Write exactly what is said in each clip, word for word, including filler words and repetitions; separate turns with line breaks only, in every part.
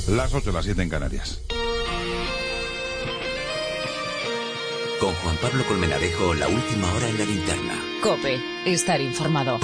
Las ocho, las siete en Canarias.
Con Juan Pablo Colmenarejo, la última hora en la linterna.
COPE, estar informado.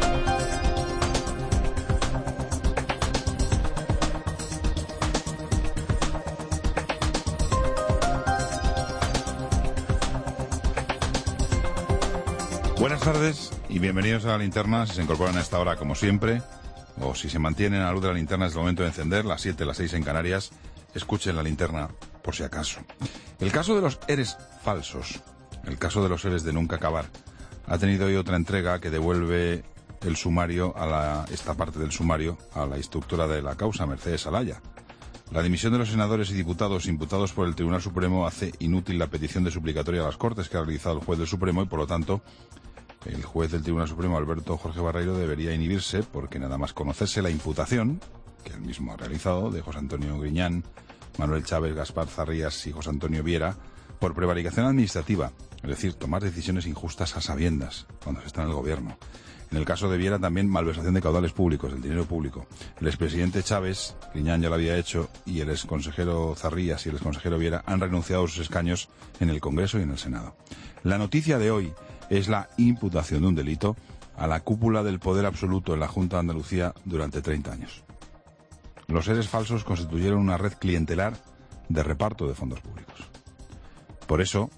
Buenas tardes y bienvenidos a la linterna. Si se incorporan a esta hora, como siempre, o si se mantienen a la luz de la linterna desde el momento de encender, las siete, las seis en Canarias, escuchen la linterna por si acaso. El caso de los eres falsos, el caso de los eres de nunca acabar, ha tenido hoy otra entrega que devuelve el sumario a la, esta parte del sumario a la instructora de la causa, Mercedes Alaya. La dimisión de los senadores y diputados imputados por el Tribunal Supremo hace inútil la petición de suplicatoria a las Cortes que ha realizado el juez del Supremo y, por lo tanto, el juez del Tribunal Supremo, Alberto Jorge Barreiro, debería inhibirse porque nada más conocerse la imputación, que él mismo ha realizado, de José Antonio Griñán, Manuel Chávez, Gaspar Zarrías y José Antonio Viera, por prevaricación administrativa, es decir, tomar decisiones injustas a sabiendas cuando se está en el gobierno. En el caso de Viera también malversación de caudales públicos, del dinero público. El expresidente Chávez, Griñán ya lo había hecho, y el exconsejero Zarrías y el exconsejero Viera han renunciado a sus escaños en el Congreso y en el Senado. La noticia de hoy es la imputación de un delito a la cúpula del poder absoluto en la Junta de Andalucía durante treinta años. Los seres falsos constituyeron una red clientelar de reparto de fondos públicos. Por eso,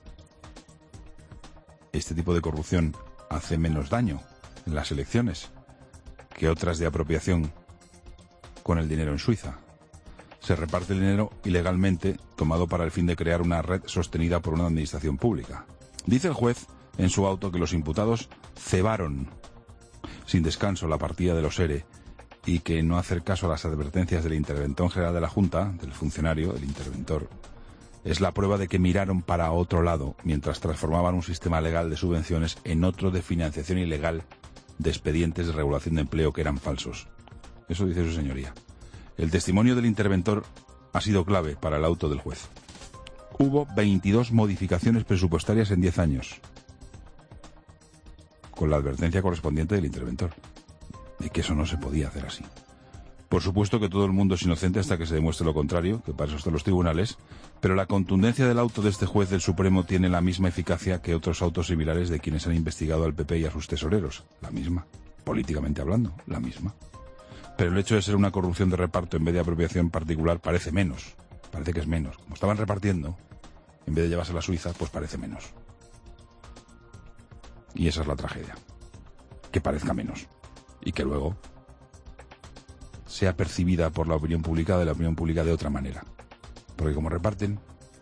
este tipo de corrupción hace menos daño en las elecciones que otras de apropiación con el dinero en Suiza. Se reparte el dinero ilegalmente tomado para el fin de crear una red sostenida por una administración pública. Dice el juez en su auto que los imputados cebaron sin descanso la partida de los ERE y que no hacer caso a las advertencias del interventor general de la Junta, del funcionario, el interventor, es la prueba de que miraron para otro lado mientras transformaban un sistema legal de subvenciones en otro de financiación ilegal de expedientes de regulación de empleo que eran falsos. Eso dice su señoría. El testimonio del interventor ha sido clave para el auto del juez. Hubo veintidós modificaciones presupuestarias en diez años, con la advertencia correspondiente del interventor, de que eso no se podía hacer así. Por supuesto que todo el mundo es inocente hasta que se demuestre lo contrario, que para eso están los tribunales, pero la contundencia del auto de este juez del Supremo tiene la misma eficacia que otros autos similares de quienes han investigado al P P y a sus tesoreros. La misma. Políticamente hablando, la misma. Pero el hecho de ser una corrupción de reparto en vez de apropiación particular parece menos. Parece que es menos. Como estaban repartiendo, en vez de llevarse a la Suiza, pues parece menos. Y esa es la tragedia. Que parezca menos. Y que luego sea percibida por la opinión pública de la opinión pública de otra manera. Porque como reparten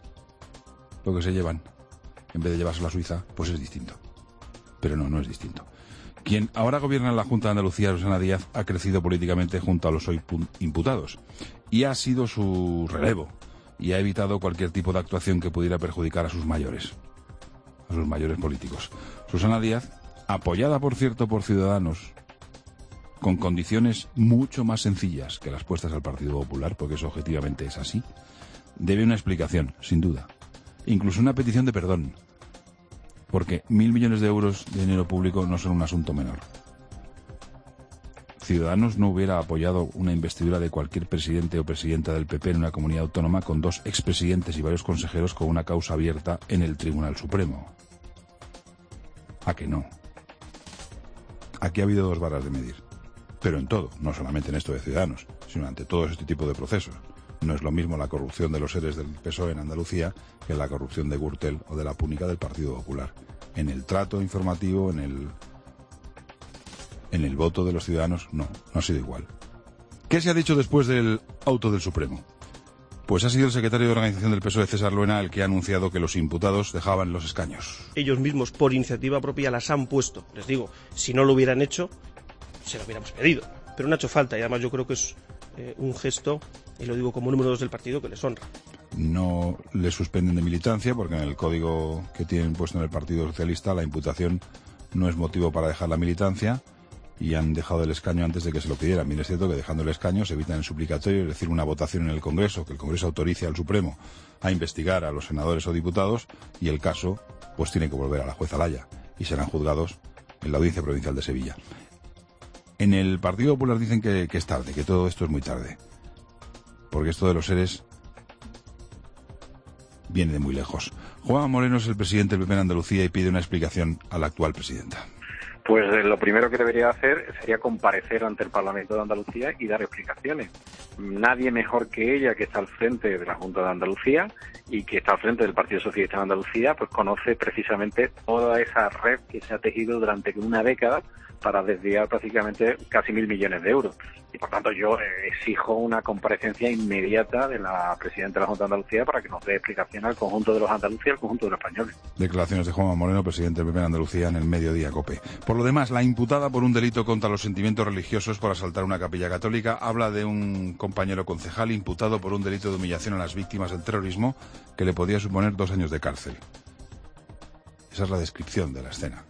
lo que se llevan, en vez de llevarse a la Suiza, pues es distinto. Pero no, no es distinto. Quien ahora gobierna en la Junta de Andalucía, Susana Díaz, ha crecido políticamente junto a los hoy imputados. Y ha sido su relevo. Y ha evitado cualquier tipo de actuación que pudiera perjudicar a sus mayores. A sus mayores políticos. Susana Díaz, apoyada por cierto por Ciudadanos, con condiciones mucho más sencillas que las puestas al Partido Popular, porque eso objetivamente es así, debe una explicación, sin duda. Incluso una petición de perdón. Porque mil millones de euros de dinero público no son un asunto menor. Ciudadanos no hubiera apoyado una investidura de cualquier presidente o presidenta del P P en una comunidad autónoma con dos expresidentes y varios consejeros con una causa abierta en el Tribunal Supremo. ¿A que no? Aquí ha habido dos varas de medir. Pero en todo, no solamente en esto de Ciudadanos, sino ante todo este tipo de procesos. No es lo mismo la corrupción de los seres del P S O E en Andalucía que la corrupción de Gürtel o de la Púnica del Partido Popular. En el trato informativo, en el en el voto de los ciudadanos, no, no ha sido igual. ¿Qué se ha dicho después del auto del Supremo? Pues ha sido el secretario de organización del P S O E, César Luena, el que ha anunciado que los imputados dejaban los escaños.
Ellos mismos, por iniciativa propia, las han puesto. Les digo, si no lo hubieran hecho, se lo hubiéramos pedido. Pero no ha hecho falta y además yo creo que es eh, un gesto, y lo digo como número dos del partido, que les honra.
No le suspenden de militancia porque en el código que tienen puesto en el Partido Socialista la imputación no es motivo para dejar la militancia y han dejado el escaño antes de que se lo pidieran. Bien, es cierto que dejando el escaño se evitan el suplicatorio, es decir, una votación en el Congreso, que el Congreso autorice al Supremo a investigar a los senadores o diputados y el caso pues tiene que volver a la jueza Alaya y serán juzgados en la Audiencia Provincial de Sevilla. En el Partido Popular dicen que, que es tarde, que todo esto es muy tarde. porque esto de los seres viene de muy lejos. Juanma Moreno es el presidente del P P en Andalucía y pide una explicación a la actual presidenta.
Pues eh, lo primero que debería hacer sería comparecer ante el Parlamento de Andalucía y dar explicaciones. Nadie mejor que ella, que está al frente de la Junta de Andalucía y que está al frente del Partido Socialista de Andalucía, pues conoce precisamente toda esa red que se ha tejido durante una década para desviar prácticamente casi mil millones de euros. Y por tanto yo eh, exijo una comparecencia inmediata de la presidenta de la Junta de Andalucía para que nos dé explicación al conjunto de los andaluces y al conjunto de los españoles.
Declaraciones de Juanma Moreno, presidente del P P en Andalucía, en el Mediodía COPE. Por lo demás, la imputada por un delito contra los sentimientos religiosos por asaltar una capilla católica habla de un compañero concejal imputado por un delito de humillación a las víctimas del terrorismo que le podía suponer dos años de cárcel. Esa es la descripción de la escena.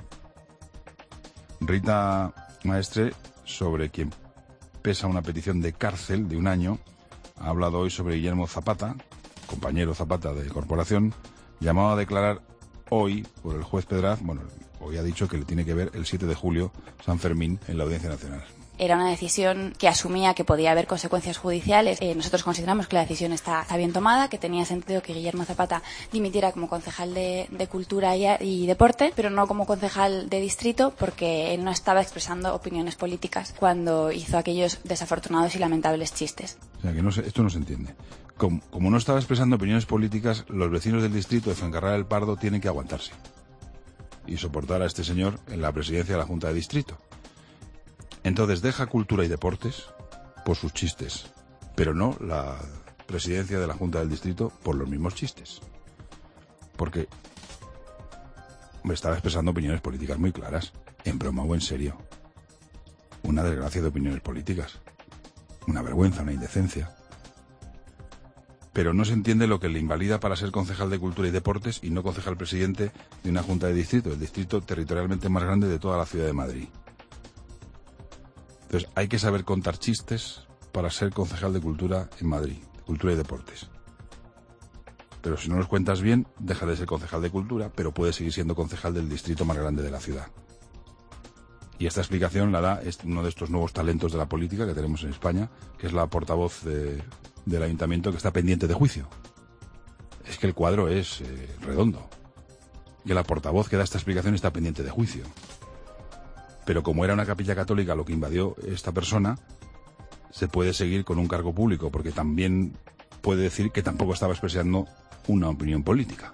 Rita Maestre, sobre quien pesa una petición de cárcel de un año, ha hablado hoy sobre Guillermo Zapata, compañero Zapata de Corporación, llamado a declarar hoy por el juez Pedraz. Bueno, hoy ha dicho que le tiene que ver el siete de julio, San Fermín, en la Audiencia Nacional.
Era una decisión que asumía que podía haber consecuencias judiciales. Eh, nosotros consideramos que la decisión está, está bien tomada, que tenía sentido que Guillermo Zapata dimitiera como concejal de, de Cultura y, y Deporte, pero no como concejal de distrito, porque él no estaba expresando opiniones políticas cuando hizo aquellos desafortunados y lamentables chistes.
O sea, que no se, esto no se entiende. Como, como no estaba expresando opiniones políticas, los vecinos del distrito de Fuencarral del Pardo tienen que aguantarse y soportar a este señor en la presidencia de la Junta de Distrito. Entonces deja Cultura y Deportes por sus chistes, pero no la presidencia de la Junta del Distrito por los mismos chistes. Porque me estaba expresando opiniones políticas muy claras, en broma o en serio. Una desgracia de opiniones políticas. Una vergüenza, una indecencia. Pero no se entiende lo que le invalida para ser concejal de Cultura y Deportes y no concejal presidente de una Junta de Distrito, el distrito territorialmente más grande de toda la ciudad de Madrid. Entonces, hay que saber contar chistes para ser concejal de Cultura en Madrid, Cultura y Deportes. Pero si no los cuentas bien, deja de ser concejal de Cultura, pero puede seguir siendo concejal del distrito más grande de la ciudad. Y esta explicación la da uno de estos nuevos talentos de la política que tenemos en España, que es la portavoz de, del ayuntamiento que está pendiente de juicio. Es que el cuadro es eh, redondo. Y la portavoz que da esta explicación está pendiente de juicio. Pero como era una capilla católica lo que invadió esta persona, se puede seguir con un cargo público, porque también puede decir que tampoco estaba expresando una opinión política.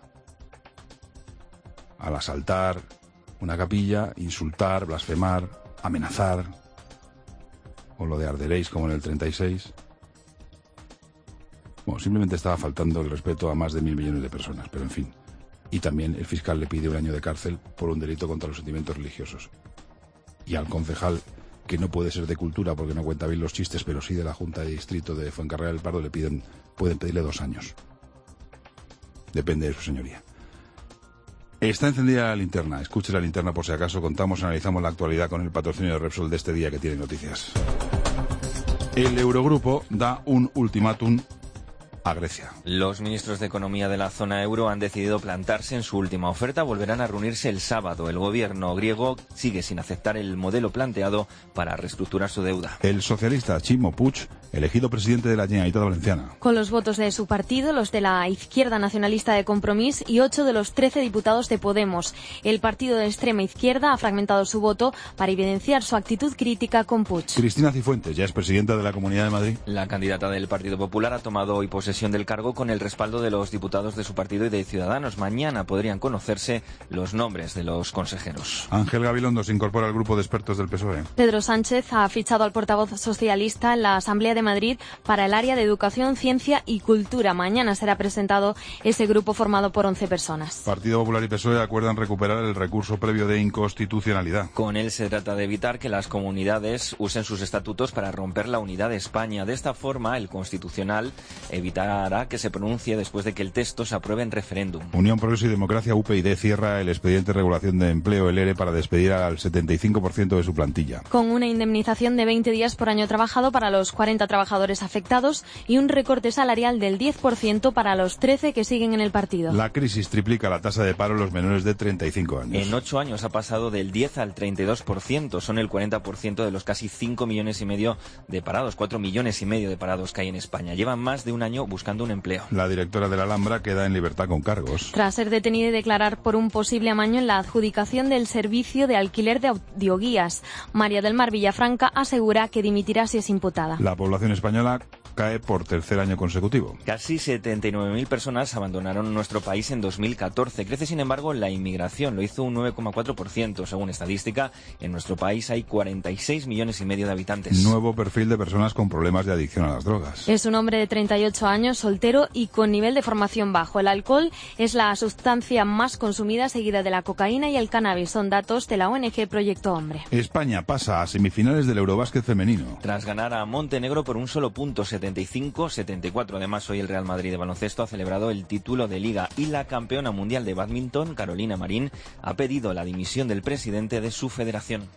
Al asaltar una capilla, insultar, blasfemar, amenazar, o lo de arderéis como en el treinta y seis. Bueno, simplemente estaba faltando el respeto a más de mil millones de personas, pero en fin. Y también el fiscal le pide un año de cárcel por un delito contra los sentimientos religiosos. Y al concejal, que no puede ser de Cultura porque no cuenta bien los chistes, pero sí de la Junta de Distrito de Fuencarral del Pardo, le piden, pueden pedirle dos años. Depende de su señoría. Está encendida la linterna. Escuche la linterna por si acaso. Contamos, analizamos la actualidad con el patrocinio de Repsol de este día que tiene noticias. El Eurogrupo da un ultimátum a Grecia.
Los ministros de Economía de la zona euro han decidido plantarse en su última oferta. Volverán a reunirse el sábado. El gobierno griego sigue sin aceptar el modelo planteado para reestructurar su deuda.
El socialista Ximo Puig, elegido presidente de la Generalitat Valenciana.
Con los votos de su partido, los de la izquierda nacionalista de Compromís y ocho de los trece diputados de Podemos. El partido de extrema izquierda ha fragmentado su voto para evidenciar su actitud crítica con Puig.
Cristina Cifuentes ya es presidenta de la Comunidad de Madrid.
La candidata del Partido Popular ha tomado hoy posesión del cargo con el respaldo de los diputados de su partido y de Ciudadanos. Mañana podrían conocerse los nombres de los consejeros.
Ángel Gabilondo se incorpora al grupo de expertos del P S O E.
Pedro Sánchez ha fichado al portavoz socialista en la Asamblea de Madrid para el área de Educación, Ciencia y Cultura. Mañana será presentado ese grupo formado por once personas.
Partido Popular y P S O E acuerdan recuperar el recurso previo de inconstitucionalidad.
Con él se trata de evitar que las comunidades usen sus estatutos para romper la unidad de España. De esta forma, el Constitucional evitará que se pronuncie después de que el texto se apruebe en referéndum.
Unión, Progreso y Democracia, U P yD, cierra el expediente de regulación de empleo, el E R E, para despedir al setenta y cinco por ciento de su plantilla.
Con una indemnización de veinte días por año trabajado para los cuarenta cincuenta trabajadores afectados y un recorte salarial del diez por ciento para los trece que siguen en el partido.
La crisis triplica la tasa de paro en los menores de treinta y cinco años.
En ocho años ha pasado del diez al treinta y dos por ciento. Son el cuarenta por ciento de los casi cinco millones y medio de parados, cuatro millones y medio de parados que hay en España. Llevan más de un año buscando un empleo.
La directora de la Alhambra queda en libertad con cargos.
Tras ser detenida y declarar por un posible amaño en la adjudicación del servicio de alquiler de audioguías, María del Mar Villafranca asegura que dimitirá si es imputada.
La población española cae por tercer año consecutivo.
Casi setenta y nueve mil personas abandonaron nuestro país en dos mil catorce. Crece, sin embargo, la inmigración. Lo hizo un nueve coma cuatro por ciento. Según estadística, en nuestro país hay cuarenta y seis millones y medio de habitantes.
Nuevo perfil de personas con problemas de adicción a las drogas.
Es un hombre de treinta y ocho años, soltero y con nivel de formación bajo. El alcohol es la sustancia más consumida, seguida de la cocaína y el cannabis. Son datos de la O N G Proyecto Hombre.
España pasa a semifinales del Eurobásquet femenino.
Tras ganar a Montenegro por un solo punto, setenta y cinco a setenta y cuatro. Además, hoy el Real Madrid de baloncesto ha celebrado el título de Liga y la campeona mundial de bádminton, Carolina Marín, ha pedido la dimisión del presidente de su federación.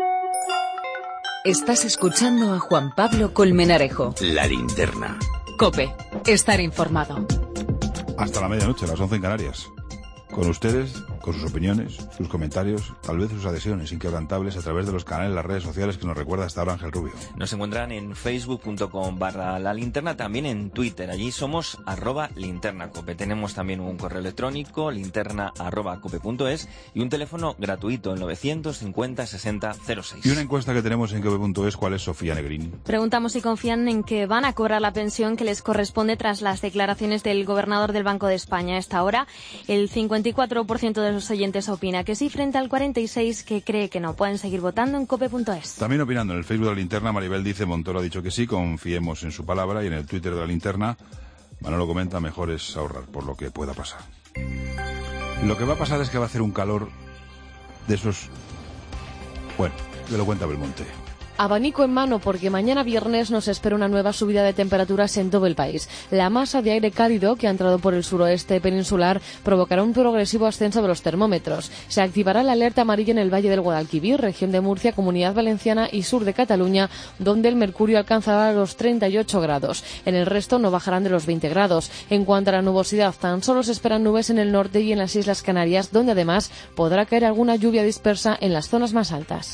Estás escuchando a Juan Pablo Colmenarejo.
La linterna.
COPE. Estar informado.
Hasta la medianoche, las once en Canarias. Con ustedes, con sus opiniones, sus comentarios, tal vez sus adhesiones inquebrantables a través de los canales, las redes sociales que nos recuerda hasta ahora Ángel Rubio.
Nos encuentran en facebook punto com barra la linterna, también en Twitter. Allí somos arroba linternacope. Tenemos también un correo electrónico, linterna arroba cope punto es, y un teléfono gratuito, el novecientos cincuenta sesenta cero seis.
Y una encuesta que tenemos en cope punto es, ¿cuál es Sofía Negrín?
Preguntamos si confían en que van a cobrar la pensión que les corresponde tras las declaraciones del gobernador del Banco de España. A esta hora, el cincuenta y cuatro por ciento de los oyentes opina que sí, frente al cuarenta y seis por ciento que cree que no. Pueden seguir votando en cope punto es.
También opinando en el Facebook de la Linterna, Maribel dice: Montoro ha dicho que sí, confiemos en su palabra. Y en el Twitter de la Linterna, Manolo comenta: mejor es ahorrar por lo que pueda pasar. Lo que va a pasar es que va a hacer un calor de esos... Bueno, me lo cuenta Belmonte.
Abanico en mano, porque mañana viernes nos espera una nueva subida de temperaturas en todo el país. La masa de aire cálido que ha entrado por el suroeste peninsular provocará un progresivo ascenso de los termómetros. Se activará la alerta amarilla en el Valle del Guadalquivir, región de Murcia, Comunidad Valenciana y sur de Cataluña, donde el mercurio alcanzará los treinta y ocho grados. En el resto no bajarán de los veinte grados. En cuanto a la nubosidad, tan solo se esperan nubes en el norte y en las Islas Canarias, donde además podrá caer alguna lluvia dispersa en las zonas más altas.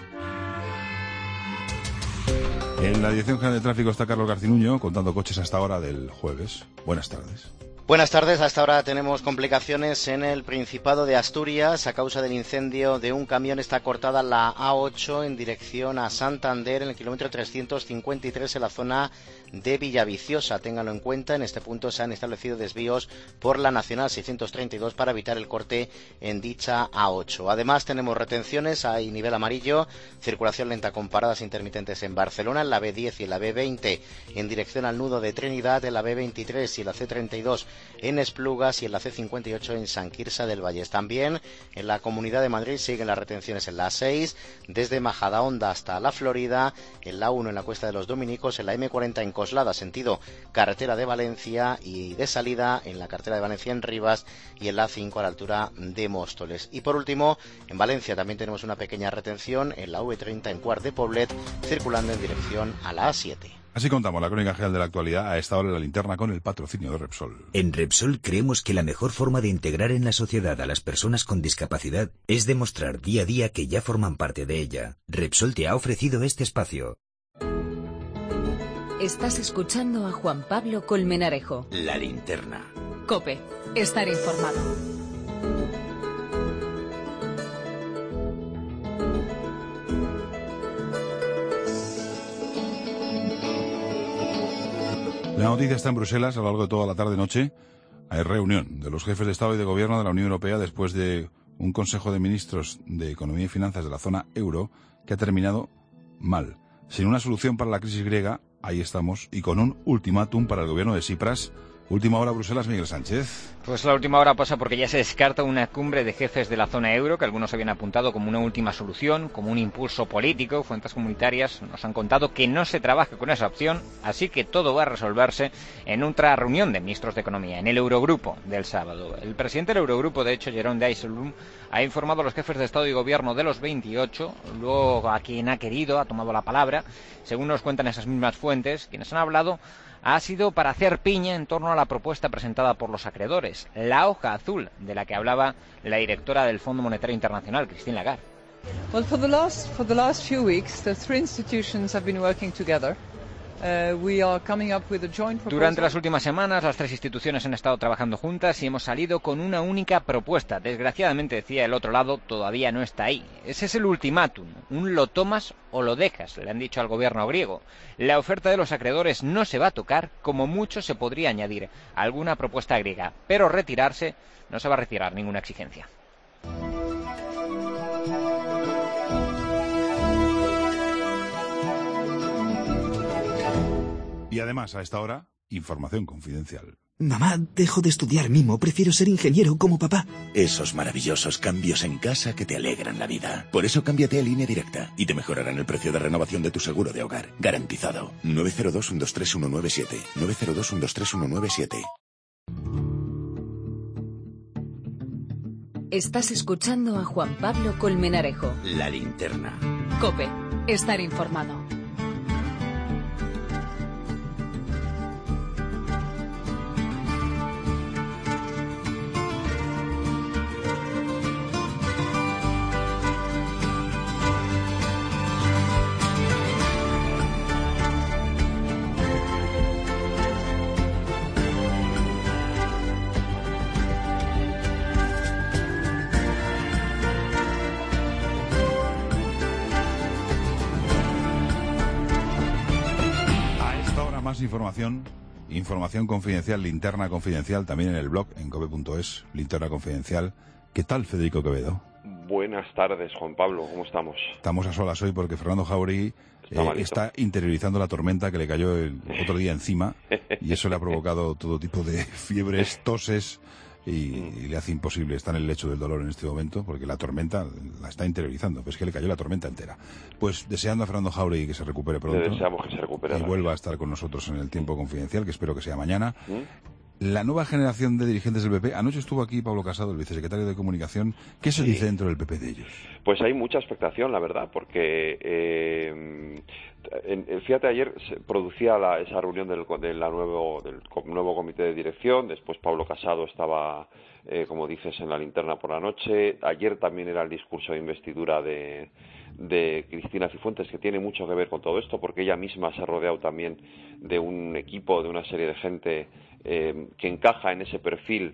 En la Dirección General de Tráfico está Carlos Garcinuño, contando coches hasta ahora del jueves. Buenas tardes.
Buenas tardes. Hasta ahora tenemos complicaciones en el Principado de Asturias. A causa del incendio de un camión está cortada la A ocho en dirección a Santander en el kilómetro trescientos cincuenta y tres en la zona de Villaviciosa. Ténganlo en cuenta, en este punto se han establecido desvíos por la Nacional seiscientos treinta y dos para evitar el corte en dicha A ocho. Además tenemos retenciones, hay nivel amarillo, circulación lenta con paradas intermitentes en Barcelona, en la B diez y en la B veinte en dirección al nudo de Trinidad, en la B veintitrés y en la C treinta y dos en Esplugas y en la C cincuenta y ocho en San Quirze del Vallés. También en la Comunidad de Madrid siguen las retenciones en la A seis, desde Majadahonda hasta La Florida, en la uno en la Cuesta de los Dominicos, en la M cuarenta en Coslada, sentido carretera de Valencia, y de salida en la carretera de Valencia en Rivas y en la A cinco a la altura de Móstoles. Y por último, en Valencia también tenemos una pequeña retención en la V treinta en Cuart de Poblet, circulando en dirección a la A siete.
Así contamos la crónica general de la actualidad a esta hora en la linterna con el patrocinio de Repsol.
En Repsol creemos que la mejor forma de integrar en la sociedad a las personas con discapacidad es demostrar día a día que ya forman parte de ella. Repsol te ha ofrecido este espacio.
Estás escuchando a Juan Pablo Colmenarejo.
La linterna.
COPE. Estar informado.
La noticia está en Bruselas. A lo largo de toda la tarde-noche hay reunión de los jefes de Estado y de Gobierno de la Unión Europea después de un Consejo de Ministros de Economía y Finanzas de la zona euro que ha terminado mal. Sin una solución para la crisis griega, ahí estamos, y con un ultimátum para el gobierno de Tsipras Última hora, Bruselas, Miguel Sánchez.
Pues la última hora pasa porque ya se descarta una cumbre de jefes de la zona euro, que algunos habían apuntado como una última solución, como un impulso político. Fuentes comunitarias nos han contado que no se trabaja con esa opción, así que todo va a resolverse en otra reunión de ministros de Economía, en el Eurogrupo del sábado. El presidente del Eurogrupo, de hecho, Jeroen Dijsselbloem, ha informado a los jefes de Estado y Gobierno de los veintiocho, luego a quien ha querido, ha tomado la palabra. Según nos cuentan esas mismas fuentes, quienes han hablado ha sido para hacer piña en torno a la propuesta presentada por los acreedores, la hoja azul de la que hablaba la directora del Fondo Monetario Internacional, Christine Lagarde.
Well, for the last for the last few weeks, the three institutions have been working together. Uh, we are coming up with a joint proposal.
Durante las últimas semanas, las tres instituciones han estado trabajando juntas y hemos salido con una única propuesta. Desgraciadamente, decía el otro lado, todavía no está ahí. Ese es el ultimátum, un lo tomas o lo dejas, le han dicho al gobierno griego. La oferta de los acreedores no se va a tocar, como mucho se podría añadir alguna propuesta griega, pero retirarse no se va a retirar ninguna exigencia.
Y además, a esta hora, información confidencial.
Mamá, dejo de estudiar mimo, prefiero ser ingeniero como papá. Esos maravillosos cambios en casa que te alegran la vida. Por eso cámbiate a Línea Directa y te mejorarán el precio de renovación de tu seguro de hogar. Garantizado. nueve cero dos, uno dos tres, uno nueve siete. nueve cero dos, uno dos tres, uno nueve siete.
Estás escuchando a Juan Pablo Colmenarejo.
La linterna.
COPE. Estar informado.
Información, información confidencial, linterna confidencial, también en el blog, en cope punto es, linterna confidencial. ¿Qué tal, Federico Quevedo?
Buenas tardes, Juan Pablo, ¿cómo estamos?
Estamos a solas hoy porque Fernando Jauregui está, eh, está interiorizando la tormenta que le cayó el otro día encima y eso le ha provocado todo tipo de fiebres, toses y, y le hace imposible estar en el lecho del dolor en este momento porque la tormenta la está interiorizando, pero es que le cayó la tormenta entera. Pues deseando a Fernando Jauregui que se recupere pronto.
Le deseamos que se recupere.
Y vuelva a estar con nosotros en el tiempo confidencial, que espero que sea mañana. ¿Mm? La nueva generación de dirigentes del P P. Anoche estuvo aquí Pablo Casado, el vicesecretario de Comunicación. ¿Qué se sí. dice dentro del P P de ellos?
Pues hay mucha expectación, la verdad, porque eh, en, fíjate, ayer se producía la, esa reunión del, de la nuevo, del nuevo comité de dirección. Después Pablo Casado estaba, eh, como dices, en la linterna por la noche. Ayer también era el discurso de investidura de, de Cristina Cifuentes, que tiene mucho que ver con todo esto, porque ella misma se ha rodeado también de un equipo, de una serie de gente eh, que encaja en ese perfil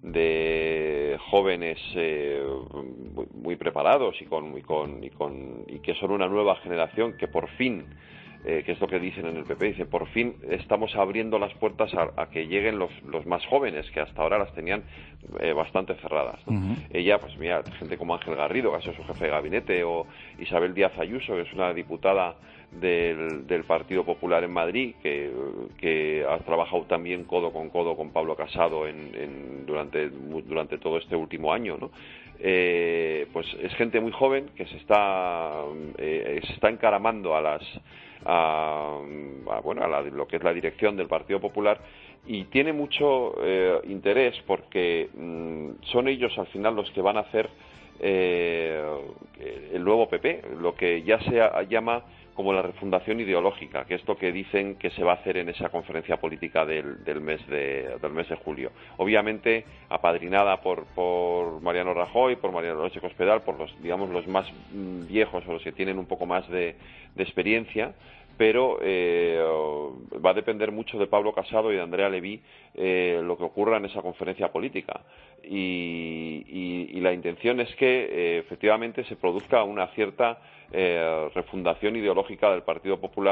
de jóvenes eh, muy, muy preparados y con, y con y con y que son una nueva generación que por fin eh, que es lo que dicen en el P P, dice por fin estamos abriendo las puertas a, a que lleguen los, los más jóvenes, que hasta ahora las tenían eh, bastante cerradas, ¿no? Uh-huh. Ella, pues mira, gente como Ángel Garrido, que ha sido su jefe de gabinete, o Isabel Díaz Ayuso, que es una diputada del, del Partido Popular en Madrid, que, que ha trabajado también codo con codo con Pablo Casado en, en, durante, durante todo este último año, ¿no? Eh, pues es gente muy joven que se está, eh, se está encaramando a las A, a, bueno, a la, lo que es la dirección del Partido Popular y tiene mucho eh, interés porque mmm, son ellos al final los que van a hacer eh, el nuevo P P, lo que ya se llama como la refundación ideológica, que es lo que dicen que se va a hacer en esa conferencia política del, del mes de del mes de julio. Obviamente apadrinada por por Mariano Rajoy, por Mariano López Cospedal, por los digamos los más viejos o los que tienen un poco más de, de experiencia, pero eh, va a depender mucho de Pablo Casado y de Andrea Levy eh, lo que ocurra en esa conferencia política. Y, y, y la intención es que eh, efectivamente se produzca una cierta eh, refundación ideológica del Partido Popular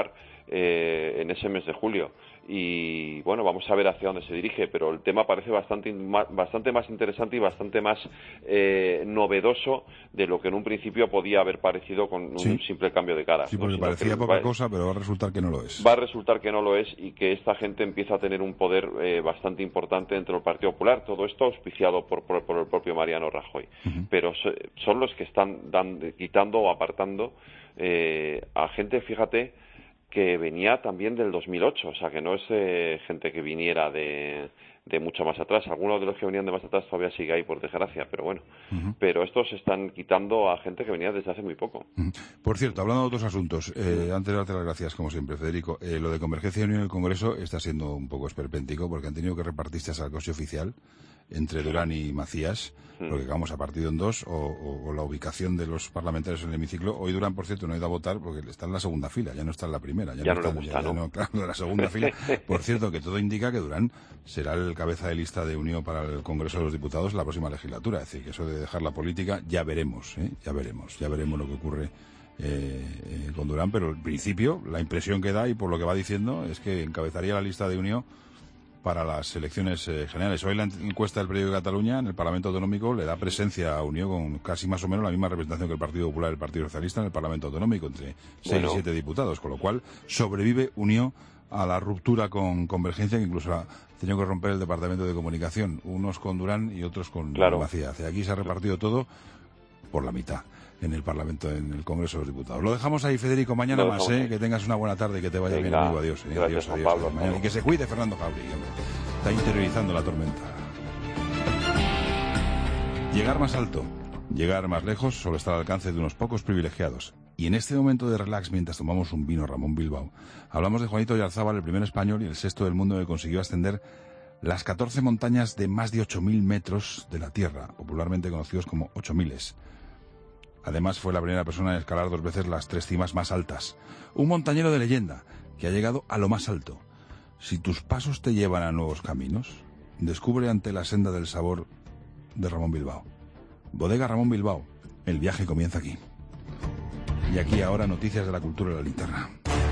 eh, en ese mes de julio. Y bueno, vamos a ver hacia dónde se dirige, pero el tema parece bastante bastante más interesante y bastante más eh, novedoso de lo que en un principio podía haber parecido con un
sí.
simple cambio de cara.
Sí, porque
¿no?
parecía
poca
va, cosa, pero va a resultar que no lo es.
Va a resultar que no lo es y que esta gente empieza a tener un poder eh, bastante importante dentro del Partido Popular. Todo esto auspiciado por, por, por el propio Mariano Rajoy. Uh-huh. Pero so, son los que están dando, quitando o apartando eh, a gente, fíjate, que venía también del dos mil ocho, o sea, que no es eh, gente que viniera de, de mucho más atrás. Algunos de los que venían de más atrás todavía sigue ahí, por desgracia, pero bueno. Uh-huh. Pero estos están quitando a gente que venía desde hace muy poco.
Uh-huh. Por cierto, hablando de otros asuntos, eh, antes de darte las gracias, como siempre, Federico, eh, lo de Convergencia y Unión en el Congreso está siendo un poco esperpéntico, porque han tenido que repartirse a salcoche oficial entre Durán y Macías, porque vamos a partido en dos, o, o, o la ubicación de los parlamentarios en el hemiciclo. Hoy Durán, por cierto, no ha ido a votar porque está en la segunda fila, ya no está en la primera. Ya,
ya
no,
no
está,
le gusta,
ya,
¿no?
Ya no, claro, de la segunda fila. Por cierto, que todo indica que Durán será el cabeza de lista de Unión para el Congreso de los Diputados la próxima legislatura. Es decir, que eso de dejar la política, ya veremos, ¿eh? ya veremos, ya veremos lo que ocurre eh, eh, con Durán, pero en principio, la impresión que da y por lo que va diciendo es que encabezaría la lista de Unión para las elecciones eh, generales. Hoy la encuesta del periódico de Cataluña en el Parlamento Autonómico le da presencia a Unión con casi más o menos la misma representación que el Partido Popular y el Partido Socialista en el Parlamento Autonómico, entre seis bueno. y siete diputados, con lo cual sobrevive Unión a la ruptura con Convergencia, que incluso ha tenido que romper el Departamento de Comunicación, unos con Durán y otros con
claro.
Macías. Y aquí se ha repartido todo por la mitad en el Parlamento, en el Congreso de los Diputados. Lo dejamos ahí, Federico, mañana más, ¿eh? Que tengas una buena tarde y que te vaya
Venga,
bien, amigo. Adiós.
Gracias,
adiós,
Juan
adiós,
Pablo.
adiós. Mañana. Y que se cuide Fernando Jauregui, hombre. Está interiorizando la tormenta. Llegar más alto, llegar más lejos, solo está al alcance de unos pocos privilegiados. Y en este momento de relax, mientras tomamos un vino Ramón Bilbao, hablamos de Juanito Oyarzábal, el primer español y el sexto del mundo que consiguió ascender las catorce montañas de más de ocho mil metros de la Tierra, popularmente conocidos como ocho miles. Además, fue la primera persona en escalar dos veces las tres cimas más altas. Un montañero de leyenda que ha llegado a lo más alto. Si tus pasos te llevan a nuevos caminos, descubre ante la senda del sabor de Ramón Bilbao. Bodega Ramón Bilbao. El viaje comienza aquí. Y aquí ahora noticias de la cultura de la linterna.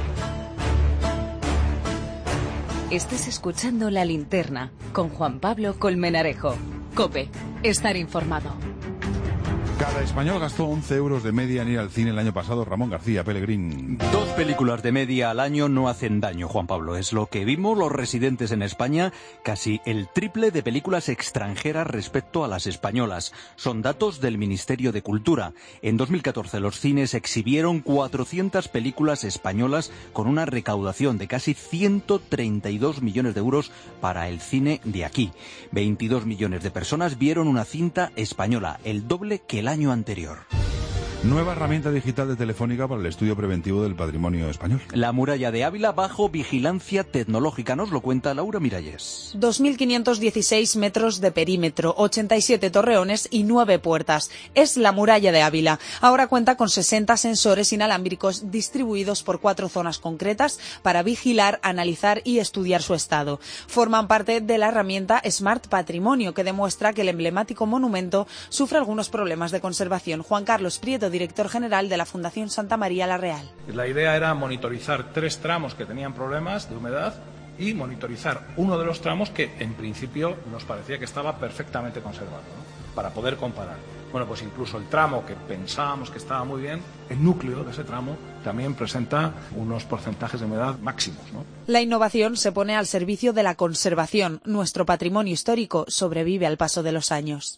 Estás escuchando La Linterna con Juan Pablo Colmenarejo. COPE. Estar informado.
Cada español gastó once euros de media en ir al cine el año pasado. Ramón García Pellegrín.
Dos películas de media al año no hacen daño, Juan Pablo. Es lo que vimos los residentes en España, casi el triple de películas extranjeras respecto a las españolas. Son datos del Ministerio de Cultura. En dos mil catorce los cines exhibieron cuatrocientas películas españolas con una recaudación de casi ciento treinta y dos millones de euros para el cine de aquí. veintidós millones de personas vieron una cinta española, el doble que el año anterior.
Nueva herramienta digital de Telefónica para el estudio preventivo del patrimonio español.
La muralla de Ávila bajo vigilancia tecnológica, nos lo cuenta Laura Miralles.
dos mil quinientos dieciséis metros de perímetro, ochenta y siete torreones y nueve puertas. Es la muralla de Ávila. Ahora cuenta con sesenta sensores inalámbricos distribuidos por cuatro zonas concretas para vigilar, analizar y estudiar su estado. Forman parte de la herramienta Smart Patrimonio, que demuestra que el emblemático monumento sufre algunos problemas de conservación. Juan Carlos Prieto, director general de la Fundación Santa María la Real.
La idea era monitorizar tres tramos que tenían problemas de humedad y monitorizar uno de los tramos que en principio nos parecía que estaba perfectamente conservado, ¿no? Para poder comparar. Bueno, pues incluso el tramo que pensábamos que estaba muy bien, el núcleo de ese tramo también presenta unos porcentajes de humedad máximos, ¿no?
La innovación se pone al servicio de la conservación. Nuestro patrimonio histórico sobrevive al paso de los años.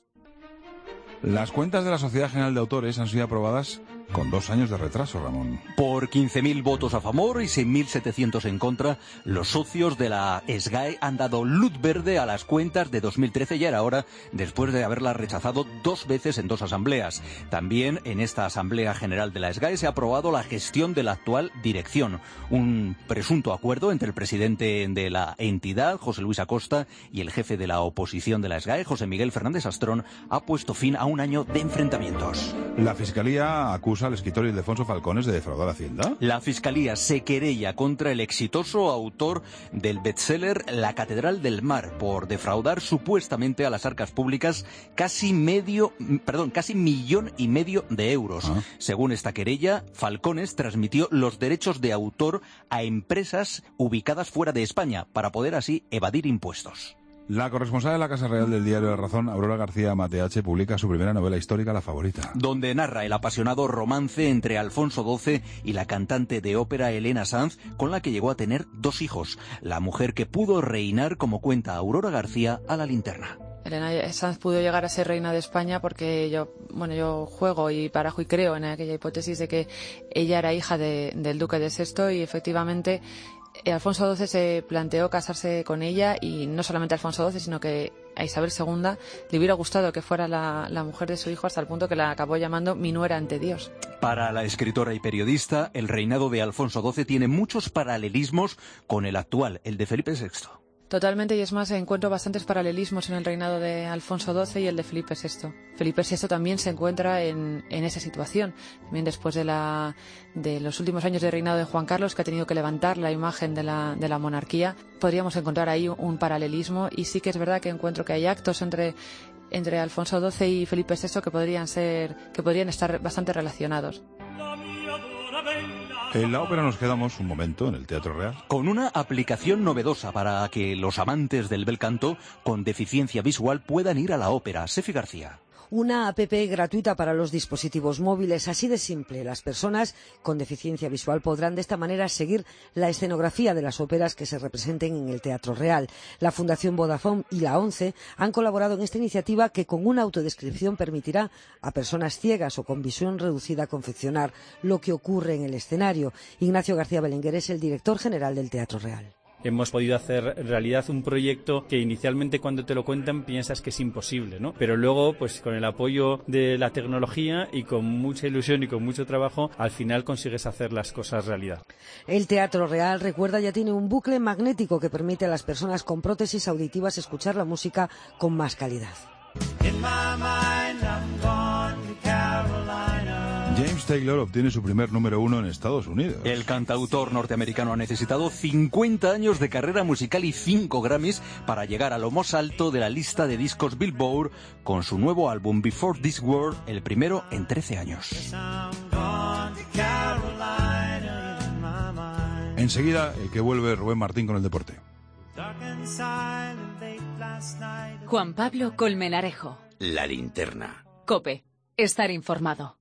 Las cuentas de la Sociedad General de Autores han sido aprobadas con dos años de retraso, Ramón.
Por quince mil votos a favor y seis mil setecientos en contra, los socios de la SGAE han dado luz verde a las cuentas de dos mil trece y era hora, después de haberlas rechazado dos veces en dos asambleas. También en esta Asamblea General de la SGAE se ha aprobado la gestión de la actual dirección. Un presunto acuerdo entre el presidente de la entidad, José Luis Acosta, y el jefe de la oposición de la SGAE, José Miguel Fernández Astrón, ha puesto fin a un año de enfrentamientos.
La Fiscalía acusa acusa al escritor Ildefonso Falcones de defraudar a Hacienda?
La Fiscalía se querella contra el exitoso autor del bestseller La Catedral del Mar por defraudar supuestamente a las arcas públicas casi medio, perdón, casi millón y medio de euros. Ah. Según esta querella, Falcones transmitió los derechos de autor a empresas ubicadas fuera de España para poder así evadir impuestos.
La corresponsal de la Casa Real del diario La Razón, Aurora García Mateache, publica su primera novela histórica, La Favorita,
donde narra el apasionado romance entre Alfonso doce y la cantante de ópera Elena Sanz, con la que llegó a tener dos hijos, la mujer que pudo reinar, como cuenta Aurora García a La Linterna.
Elena Sanz pudo llegar a ser reina de España porque yo, bueno, yo juego y barajo y creo en aquella hipótesis de que ella era hija de, del duque de Sexto, y efectivamente Alfonso doce se planteó casarse con ella, y no solamente a Alfonso doce, sino que a Isabel segunda le hubiera gustado que fuera la, la mujer de su hijo, hasta el punto que la acabó llamando mi nuera ante Dios.
Para la escritora y periodista, el reinado de Alfonso doce tiene muchos paralelismos con el actual, el de Felipe sexto.
Totalmente, y es más, encuentro bastantes paralelismos en el reinado de Alfonso doce y el de Felipe sexto. Felipe sexto también se encuentra en, en esa situación, también después de, la, de los últimos años de reinado de Juan Carlos, que ha tenido que levantar la imagen de la, de la monarquía. Podríamos encontrar ahí un, un paralelismo, y sí que es verdad que encuentro que hay actos entre, entre Alfonso doce y Felipe sexto que podrían ser, que podrían estar bastante relacionados.
En la ópera nos quedamos un momento en el Teatro Real
con una aplicación novedosa para que los amantes del bel canto con deficiencia visual puedan ir a la ópera. Sefi García.
Una app gratuita para los dispositivos móviles, así de simple. Las personas con deficiencia visual podrán de esta manera seguir la escenografía de las óperas que se representen en el Teatro Real. La Fundación Vodafone y la ONCE han colaborado en esta iniciativa, que con una autodescripción permitirá a personas ciegas o con visión reducida confeccionar lo que ocurre en el escenario. Ignacio García Belenguer es el director general del Teatro Real.
Hemos podido hacer realidad un proyecto que inicialmente, cuando te lo cuentan, piensas que es imposible, ¿no? Pero luego, pues con el apoyo de la tecnología y con mucha ilusión y con mucho trabajo, al final consigues hacer las cosas realidad.
El Teatro Real, recuerda, ya tiene un bucle magnético que permite a las personas con prótesis auditivas escuchar la música con más calidad.
James Taylor obtiene su primer número uno en Estados Unidos.
El cantautor norteamericano ha necesitado cincuenta años de carrera musical y cinco Grammys para llegar a lo más alto de la lista de discos Billboard con su nuevo álbum Before This World, el primero en trece años.
Enseguida, el que vuelve, Rubén Martín, con el deporte.
Juan Pablo Colmenarejo.
La Linterna.
COPE. Estar informado.